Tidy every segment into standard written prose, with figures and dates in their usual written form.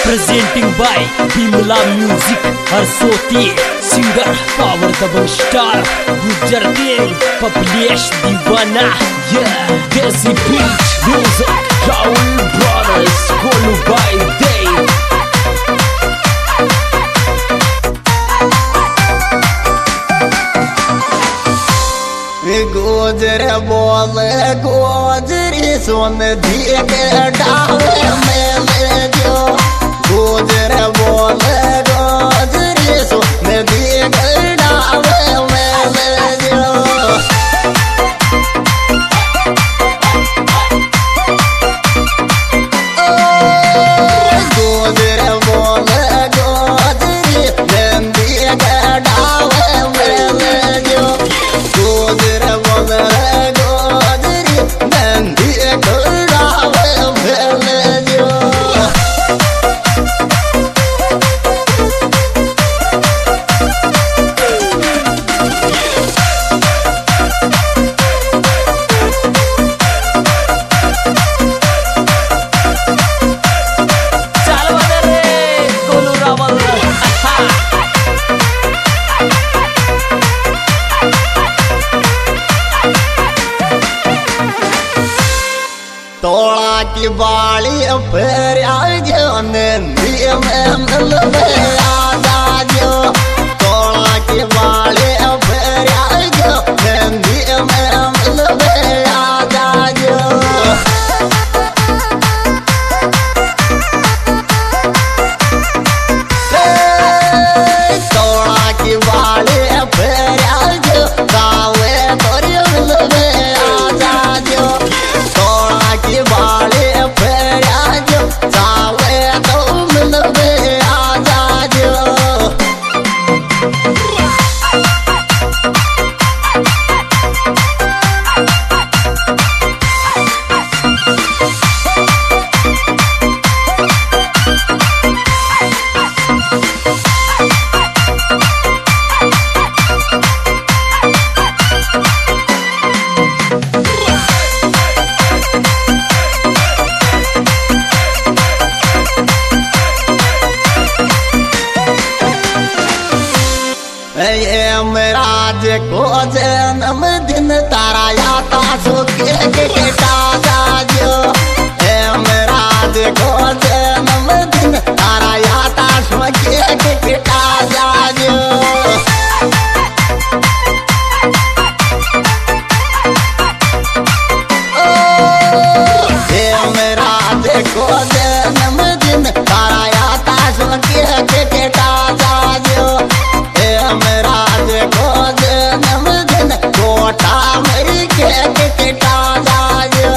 Presenting by Bimla Music, Harsoti, singer, power double star, Gujar King, Publish Divana, yeah, Desi Beat, music, Raul Brothers, Golu by Day. गोजर बोले गोजरी सुन दिए डावे में जो गोजर बोले गोजरी सुन दिए डावे में जो गोजर बोले गोजरी दिए डावे में जो गोजर तोड़ा की बाली फिर दिए में मिल आजा जो तोड़ा की बाली फिर दिए में मिल आजा जो तोड़ा की बाली फिर गावे तोरी मिल आजा जो तोड़ा की बाली फिर गावे तो मिल आजा जो मेराज को जन्म दिन तारा याता सो के ताजा जो मेराज को जन्म दिन तारा याता सो के ताजा जो मेराज को जन्म दिन तारा याता सो के ताजा जो मेराज को जन्म दिन कोटा मरी के ताजा जो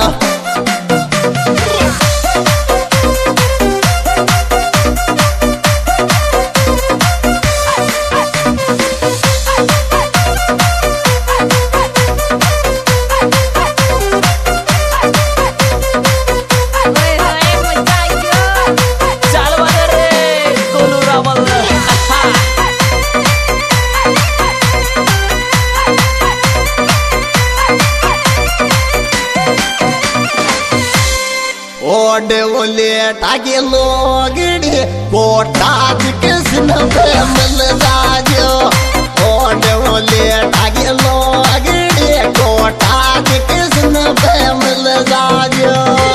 ओले टाके लोगड़ी कोटा किसन पे मिल जाजो ओले टाके लोगड़ी कोटा किसन पे मिल जाजो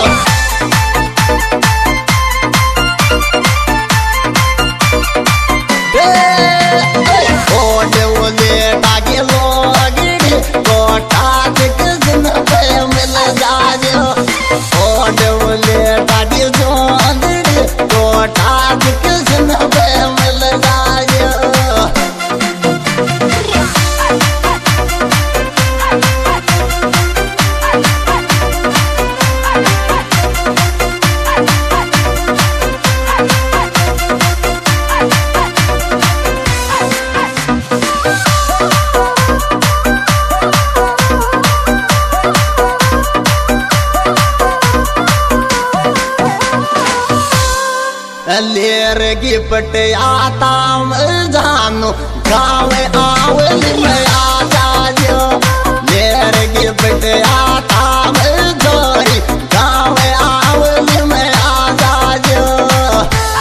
ओले टाके लोगड़ी कोटा किसन पे मिल जाजो ओले टाके जोंदड़ी कोटा किसन पे मिल जाजो लेर गिफ्ट आता जानो गाँव आवल में आजा जो लेर गिफ्ट आता जोरी गाँव आवल में आजा जो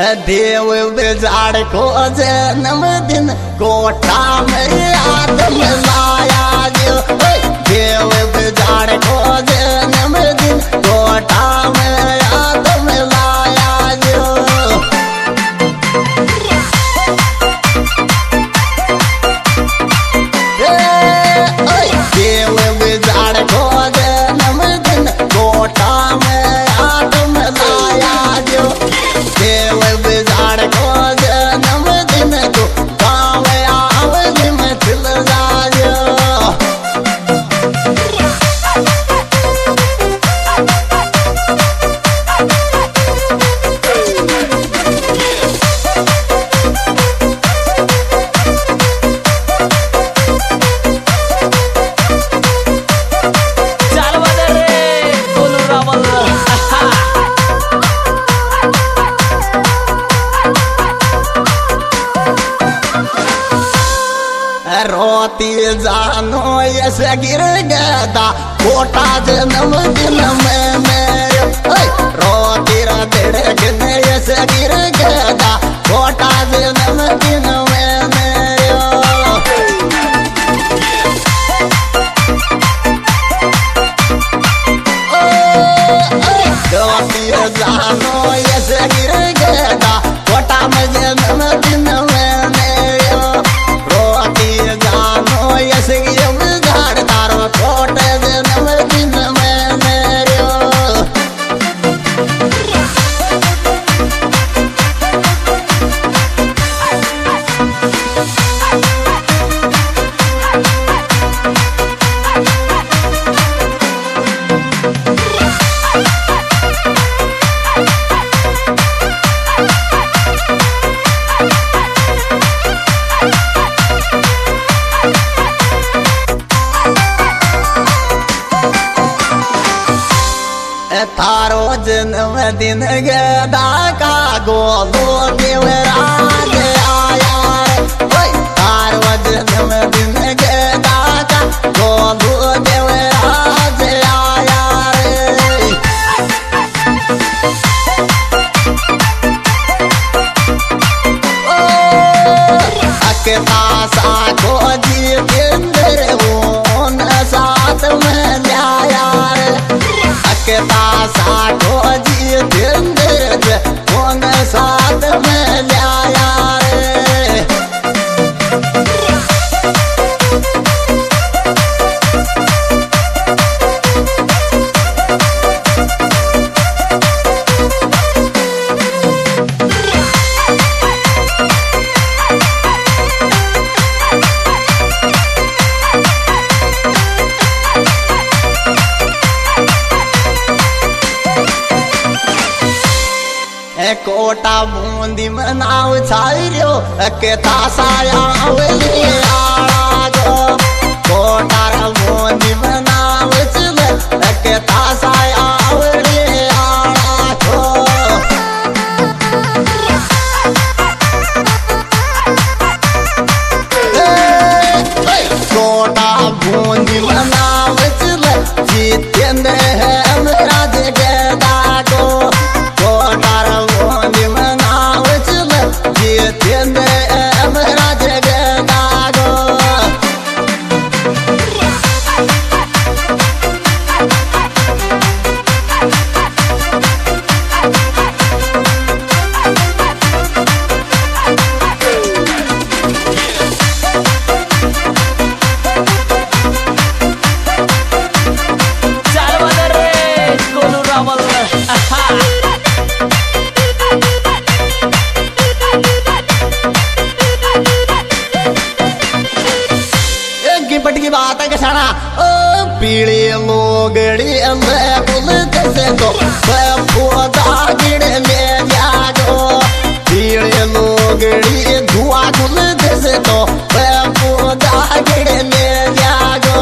देव बिजाड़ को जन्मदिन कोटा में याद मिलाया जो देव बिजाड़ को जन्मदिन कोटा में याद मिलाया जो देव बिजाड़ को जन्मदिन कोटा में याद मिलाया जो देव बिजाड़ को जन्मदिन तो गाँव आवली में चल जायो रोती जानो ऐसे गिर गया कोटा जन्मदिन में मेरे रोती रगड़ ऐसे गिर गया कोटा जन्मदिन में मेरे रोती जानो ऐसे गिर गया कोटा में जन्मदिन में मेरे जानो ऐसे बिगाड़ तारो कोटे जन्मदिन में मेरे थारो जन्मदिन गदा का गोलो देवराज आया थारो जन्मदिन गदा का गोलो देवराज आया अकता सा को जितेंद्र वो साथ में लाया तासा को जितेंद्र कौन साथ में लाया रे कोटा बूंदी मनाव छाइरो के तासाया आवली आड़ा गो कोटा बूंदी मनाव चल के तासाया आवली आड़ा गो कोटा बूंदी मनाव चल जितेंद्र है मेरा जगदा गो जितेंद्र मेरा जगदा गो पटकी बात है कसाना ओ पीली लोगड़ी में बुल जैसे तो पौधा गिड़ ले जागो पीली लोगड़ी धुआं गुल जैसे तो पौधा गिड़ ले जागो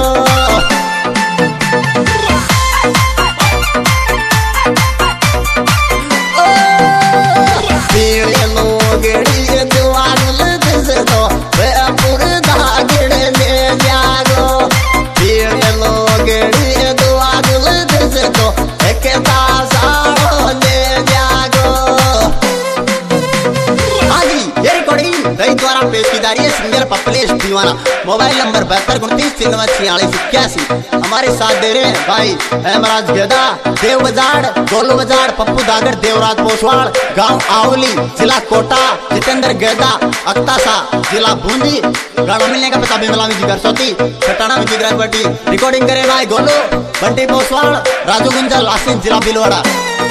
पीली लोगड़ी धुआं गुल जैसे तो पौधा गिड़ ले जागो पीली लोगड़ी धुआं गुल जैसे तो एक तासा ले जागो पपलेश दीवाना। Mobile number 72294681। हमारे साथ दे रहे हैं भाई हेमराज गेदा, देव बजाड़, गोलू बजाड़, पप्पू दागर, देवराज पोसवाड़, गांव आवली, जिला कोटा, जितेंद्र गेदा, अक्तासा, जिला बूंदी। गाना मिलने का पता बिमला में जिगर सोती, सटाना में जिगर बटी। रिकॉर्डिंग करे भाई गोलू, बंटी पोसवाड़, राजू गुंजल, आसिफ, जिला बिलवाड़ा।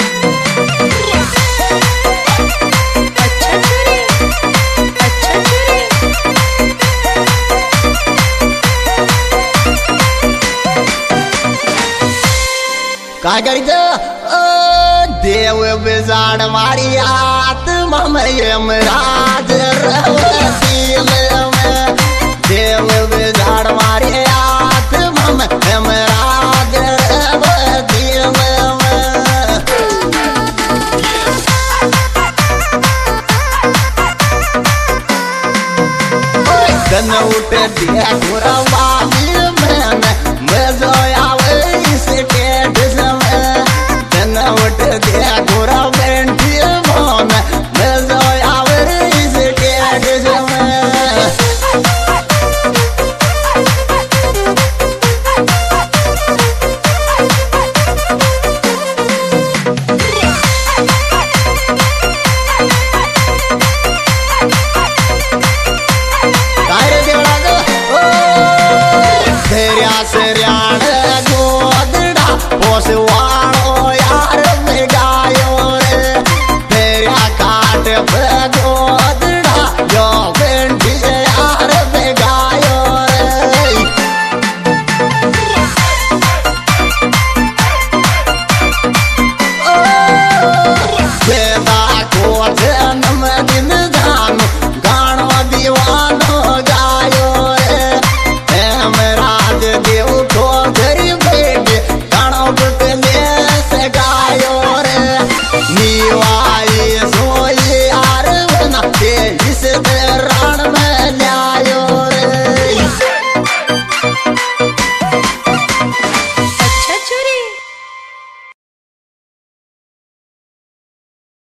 काय करीत देव बिजाड मारी आत्मा में यमराज रवसील में। देव बिजाड मारी आत्मा में यमराज रवसील में। धन उठ दिया पूरा